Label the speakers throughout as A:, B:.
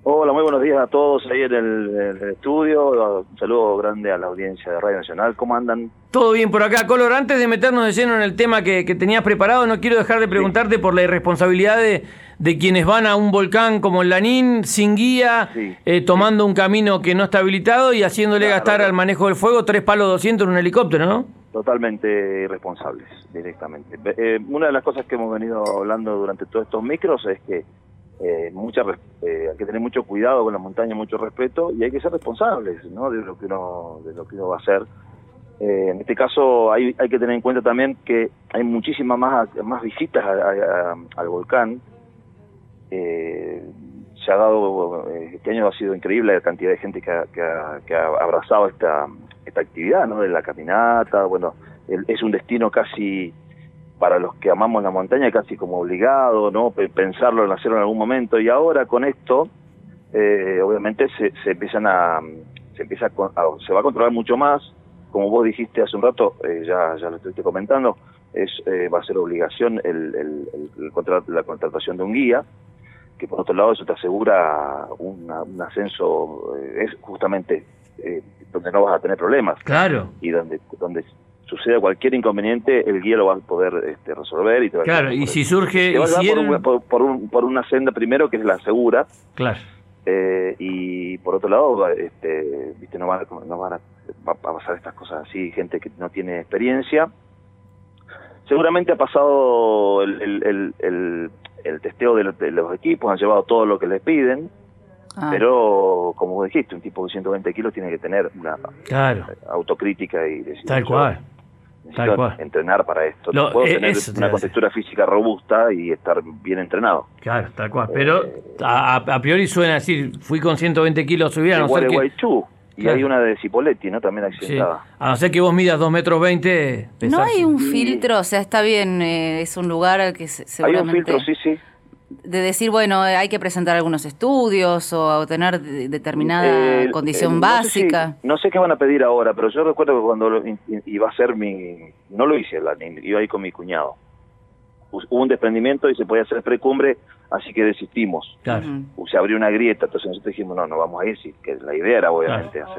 A: Hola, muy buenos días a todos ahí en el estudio. Un saludo grande a la audiencia de Radio Nacional. ¿Cómo andan?
B: Todo bien por acá. Color, antes de meternos de lleno en el tema que tenías preparado, no quiero dejar de preguntarte por la irresponsabilidad de quienes van a un volcán como el Lanín, sin guía, tomando un camino que no está habilitado y haciéndole gastar al manejo del fuego 3 palos 200 en un helicóptero, ¿no?
A: Totalmente irresponsables, directamente. Una de las cosas que hemos venido hablando durante todos estos micros es que hay que tener mucho cuidado con la montaña, mucho respeto, y hay que ser responsables, ¿no?, de lo que uno va a hacer. En este caso hay que tener en cuenta también que hay muchísimas más visitas al volcán. Se ha dado, este año ha sido increíble la cantidad de gente que ha abrazado esta actividad, ¿no?, de la caminata. Bueno, es un destino casi, para los que amamos la montaña, casi como obligado, ¿no?, pensarlo en hacerlo en algún momento. Y ahora con esto, obviamente se va a controlar mucho más. Como vos dijiste hace un rato, ya lo estuviste comentando, va a ser obligación la contratación de un guía, que por otro lado eso te asegura un ascenso, es justamente donde no vas a tener problemas.
B: Claro.
A: Y donde suceda cualquier inconveniente, el guía lo va a poder resolver. Y te va
B: claro, y si surge...
A: Te va a llevar por una senda primero, que es la segura.
B: Claro.
A: Y por otro lado, viste, no van a pasar estas cosas así, gente que no tiene experiencia. Seguramente ha pasado el testeo de los equipos, han llevado todo lo que les piden, pero como vos dijiste, un tipo de 120 kilos tiene que tener una autocrítica y decir,
B: tal cual.
A: Entrenar para esto. No puedo tener una contextura física robusta y estar bien entrenado.
B: Claro, tal cual. Pero a priori suena decir, fui con 120 kilos, subir a no ser que...
A: Gualeguaychú, y hay una de Cipolletti, ¿no?, también accidentada. Sí.
B: A no ser que vos midas 2,20 m.
C: ¿No hay un filtro? O sea, está bien, es un lugar que seguramente...
A: Hay un filtro, sí.
C: De decir, bueno, hay que presentar algunos estudios o tener determinada condición básica.
A: No sé qué van a pedir ahora, pero yo recuerdo que cuando iba a ser no lo hice, iba ahí con mi cuñado. Hubo un desprendimiento y se podía hacer precumbre, así que desistimos.
B: Claro.
A: Se abrió una grieta, entonces nosotros dijimos, no vamos a ir, sí, que la idea era obviamente hacer...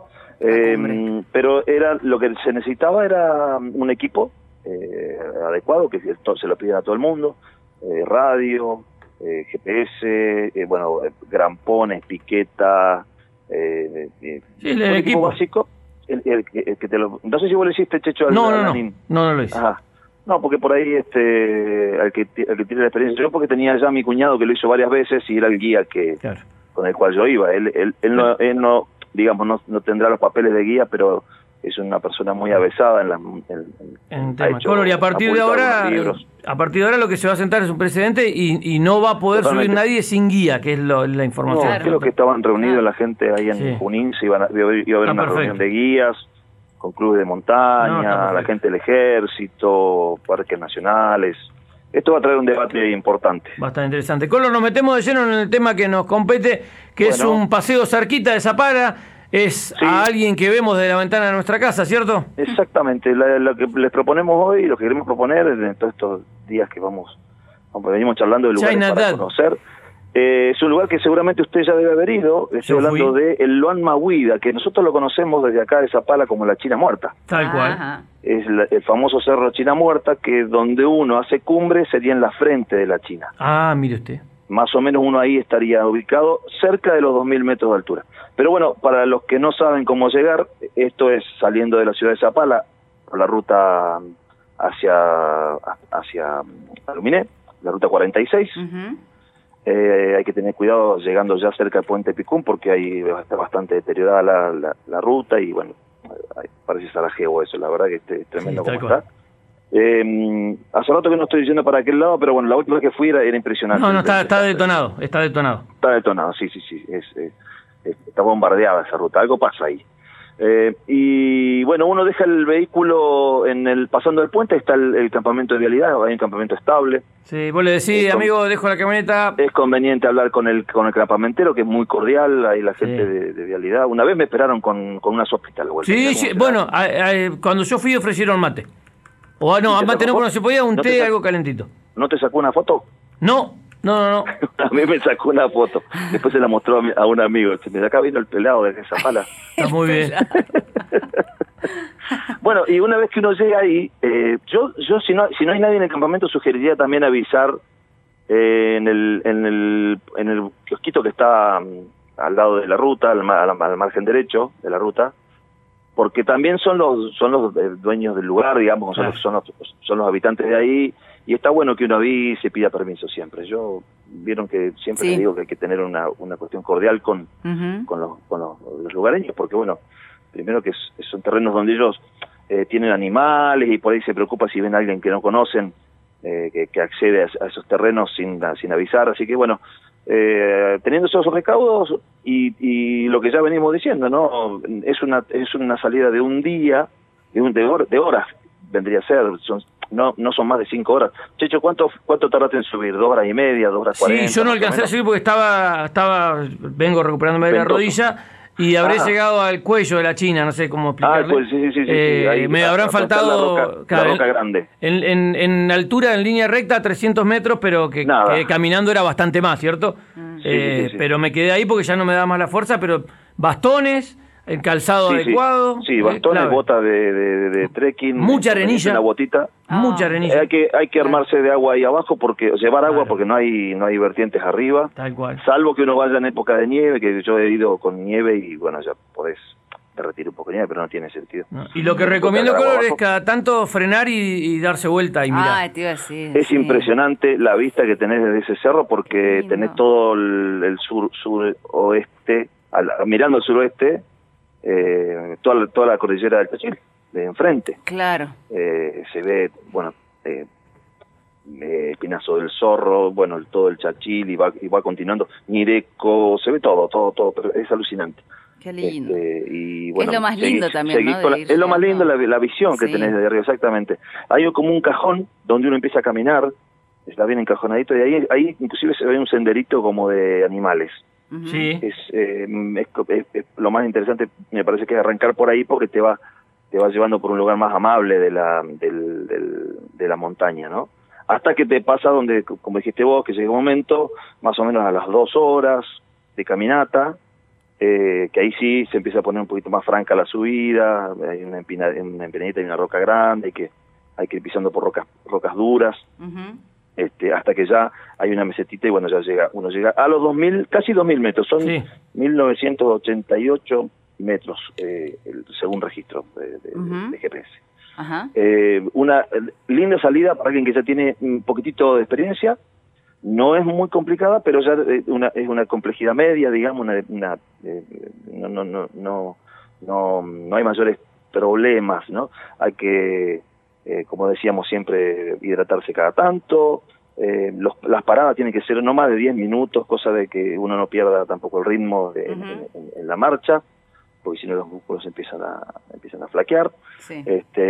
A: pero lo que se necesitaba era un equipo adecuado, que se lo piden a todo el mundo. Radio, GPS, grampones, piqueta,
B: el
A: equipo básico. No sé si vos le hiciste, Checho,
B: no lo hice.
A: Ajá. No, porque por ahí al que tiene la experiencia, yo porque tenía ya mi cuñado que lo hizo varias veces y era el guía con el cual yo iba. Él no, digamos, no tendrá los papeles de guía, pero es una persona muy avesada
B: en temas. Color, y a partir de ahora lo que se va a sentar es un precedente y no va a poder subir nadie sin guía, que es la información.
A: No, creo que estaban reunidos la gente ahí en Junín, iba a haber una reunión de guías con clubes de montaña, la gente del ejército, parques nacionales. Esto va a traer un debate importante.
B: Bastante interesante. Color, nos metemos de lleno en el tema que nos compete, que es un paseo cerquita de Zapala. Es a alguien que vemos desde la ventana de nuestra casa, ¿cierto?
A: Exactamente. Lo que les proponemos hoy, lo que queremos proponer en todos estos días que venimos charlando de lugares para conocer, es un lugar que seguramente usted ya debe haber ido. Estoy hablando de el Luanma Huida, que nosotros lo conocemos desde acá de Zapala como la China Muerta.
B: Tal cual.
A: Es el famoso cerro China Muerta, que donde uno hace cumbre sería en la frente de la China.
B: Mire usted.
A: Más o menos uno ahí estaría ubicado cerca de los 2.000 metros de altura. Pero bueno, para los que no saben cómo llegar, esto es saliendo de la ciudad de Zapala, por la ruta hacia Aluminé, la ruta 46. Hay que tener cuidado llegando ya cerca del puente Picún, porque ahí está bastante deteriorada la ruta y bueno, parece Sarajevo eso, la verdad que es tremendo como está. Hace rato que no estoy yendo para aquel lado, pero bueno, la última vez que fui era impresionante.
B: No, está detonado. Está
A: detonado, sí. Está bombardeada esa ruta, algo pasa ahí. Y bueno, uno deja el vehículo pasando el puente, está el campamento de vialidad, hay un campamento estable.
B: Sí, vos le decís, amigo, dejo la camioneta.
A: Es conveniente hablar con el campamentero, que es muy cordial, ahí la gente de vialidad. Una vez me esperaron con una sopita.
B: Sí, bueno, cuando yo fui ofrecieron mate. O mate no, cuando se podía, un té, algo calentito.
A: ¿No te sacó una foto?
B: No, No.
A: A mí me sacó una foto, después se la mostró a un amigo. De acá vino el pelado de esa pala.
B: Está muy bien.
A: Bueno, y una vez que uno llega ahí, yo si no hay nadie en el campamento, sugeriría también avisar en el kiosquito que está al lado de la ruta, al margen derecho de la ruta, porque también son los dueños del lugar, digamos, son los habitantes de ahí, y está bueno que uno avise, pida permiso siempre. Vieron que siempre les digo que hay que tener una cuestión cordial con los lugareños, porque bueno, primero que son terrenos donde ellos tienen animales y por ahí se preocupa si ven a alguien que no conocen, que accede a esos terrenos sin avisar, así que bueno, teniendo esos recaudos y lo que ya venimos diciendo, ¿no? Es una salida de un día, de horas vendría a ser, no son más de 5 horas. Checho, ¿cuánto tardaste en subir? 2 horas y media, 2 horas 40?
B: Sí, yo no alcancé a subir porque vengo recuperándome de la rodilla y habré llegado al cuello de la China, no sé cómo explicarle.
A: Pues sí. Ahí,
B: me habrán faltado
A: la roca grande.
B: En altura, en línea recta, 300 metros, pero que caminando era bastante más, ¿cierto? Sí. Pero me quedé ahí porque ya no me da más la fuerza, pero bastones, el calzado adecuado.
A: Sí, bastones, botas de trekking.
B: Mucha arenilla.
A: Una botita.
B: Mucha arenilla.
A: Hay que armarse de agua ahí abajo, llevar agua porque no hay vertientes arriba.
B: Tal cual.
A: Salvo que uno vaya en época de nieve, que yo he ido con nieve y bueno, ya podés derretir un poco de nieve, pero no tiene sentido.
B: No. Y lo que recomiendo, Color, es cada tanto frenar y darse vuelta y mirar.
C: Te iba a decir,
A: es impresionante la vista que tenés desde ese cerro porque tenés todo el suroeste, mirando al suroeste, toda la cordillera del Chachil, de enfrente.
C: Claro.
A: Se ve, bueno, Pinazo del Zorro, bueno, todo el Chachil y va continuando. Ñireco, se ve todo, pero es alucinante.
C: Qué lindo.
A: Y bueno,
C: es lo más lindo también, ¿no?
A: Es lo más lindo la visión que tenés desde arriba, exactamente. Hay como un cajón donde uno empieza a caminar, está bien encajonadito, y ahí inclusive se ve un senderito como de animales.
B: Sí.
A: Es lo más interesante, me parece, que es arrancar por ahí porque te va llevando por un lugar más amable de la montaña, ¿no? Hasta que te pasa donde, como dijiste vos, que llega un momento, más o menos a las 2 horas de caminata, que ahí sí se empieza a poner un poquito más franca la subida, hay una empinadita y una roca grande, hay que ir pisando por rocas duras. Hasta que ya hay una mesetita y bueno, uno llega a los 2000, casi 2000 metros, son 1988 metros, según registro de GPS. Una linda salida para alguien que ya tiene un poquitito de experiencia, no es muy complicada, pero ya es una complejidad media, digamos, no hay mayores problemas, ¿no? Hay que como decíamos siempre, hidratarse cada tanto. Las paradas tienen que ser no más de 10 minutos, cosa de que uno no pierda tampoco el ritmo en la marcha, porque si no los músculos empiezan a flaquear.
C: Sí.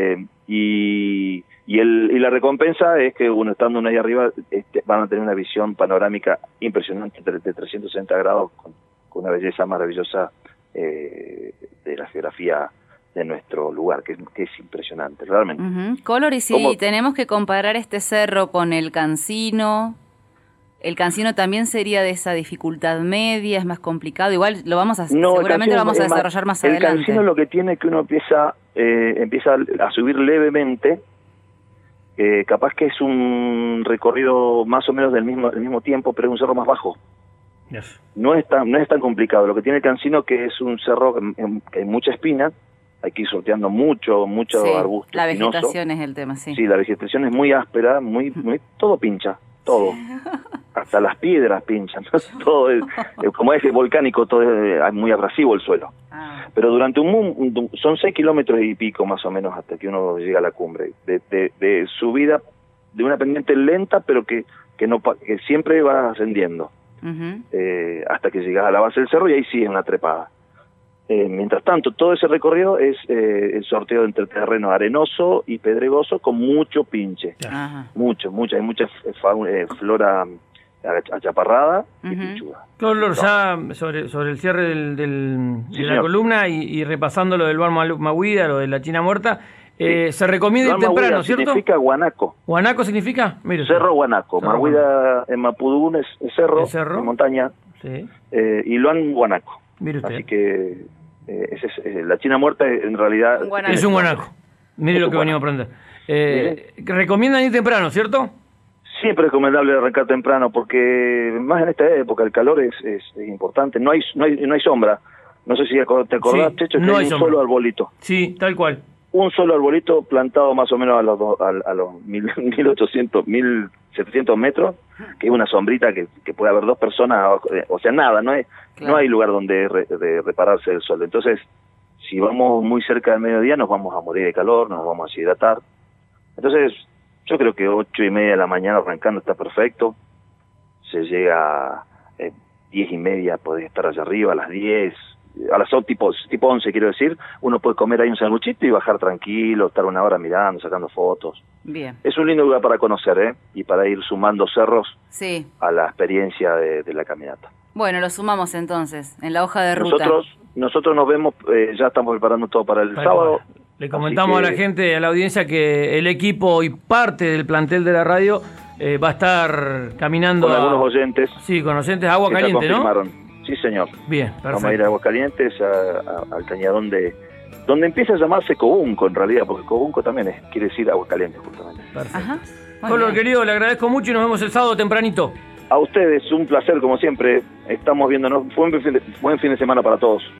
A: Y la recompensa es que uno estando ahí arriba van a tener una visión panorámica impresionante de 360 grados con una belleza maravillosa de la geografía de nuestro lugar, que es impresionante, realmente.
C: Color, y si tenemos que comparar este cerro con el Cancino, ¿el Cancino también sería de esa dificultad media, es más complicado? Igual seguramente lo vamos a desarrollar más adelante.
A: El Cancino lo que tiene es que uno empieza a subir levemente, capaz que es un recorrido más o menos del mismo tiempo, pero es un cerro más bajo.
B: Yes.
A: No es tan complicado. Lo que tiene el Cancino que es un cerro que hay mucha espina, hay que ir sorteando mucho arbusto
C: la
A: espinoso.
C: Vegetación es el tema, sí.
A: Sí, la vegetación es muy áspera, muy todo pincha, todo. Hasta las piedras pinchan, todo como es volcánico, todo es muy abrasivo el suelo. Pero durante son 6 kilómetros y pico más o menos hasta que uno llega a la cumbre, de subida, de una pendiente lenta, pero que siempre va ascendiendo. Hasta que llegas a la base del cerro y ahí sí es una trepada. Mientras tanto, todo ese recorrido es el sorteo entre terreno arenoso y pedregoso con mucho pinche. Mucho, hay mucha flora achaparrada y pinchuda.
B: Color, ya sobre el cierre de la columna y repasando lo del Bar Mahuida, lo de la China Muerta, Se recomienda ir temprano, ¿cierto?
A: Significa guanaco.
B: ¿Guanaco significa? Mire,
A: cerro Guanaco. Mahuida en Mapudún es cerro, en montaña. Sí. Y Luan guanaco.
B: Mire usted.
A: Así que la China Muerta en realidad...
B: Es un guanaco. Mire lo que venimos a aprender. Recomiendan ir temprano, ¿cierto?
A: Siempre es recomendable arrancar temprano porque más en esta época el calor es importante. No hay sombra. No sé si te acordás, Checho, que hay un solo arbolito.
B: Sí, tal cual.
A: Un solo arbolito plantado más o menos a los 1800, 1700 metros, que es una sombrita que puede haber 2 personas, o sea, nada, no hay lugar donde repararse del sol. Entonces, si vamos muy cerca del mediodía, nos vamos a morir de calor, nos vamos a deshidratar. Entonces, yo creo que 8:30 de la mañana arrancando está perfecto. Se llega a 10:30, podés estar allá arriba, a las 10, a las tipo 11 quiero decir, uno puede comer ahí un sanguchito y bajar tranquilo, estar 1 hora mirando, sacando fotos.
C: Bien.
A: Es un lindo lugar para conocer, y para ir sumando cerros a la experiencia de la caminata.
C: Bueno, lo sumamos entonces, en la hoja de ruta.
A: Nosotros nos vemos, ya estamos preparando todo para el sábado.
B: Le comentamos a la gente, a la audiencia, que el equipo y parte del plantel de la radio va a estar caminando...
A: Con algunos oyentes.
B: Sí, con oyentes de Agua Caliente, ¿no?
A: Sí, señor.
B: Bien, perfecto.
A: Vamos a ir a Aguascalientes, al cañadón donde empieza a llamarse Cobunco, en realidad, porque Cobunco también quiere decir Aguascalientes, justamente.
B: Perfecto. Ajá. Color, querido, le agradezco mucho y nos vemos el sábado tempranito.
A: A ustedes, un placer, como siempre. Estamos viéndonos. Buen fin de semana para todos.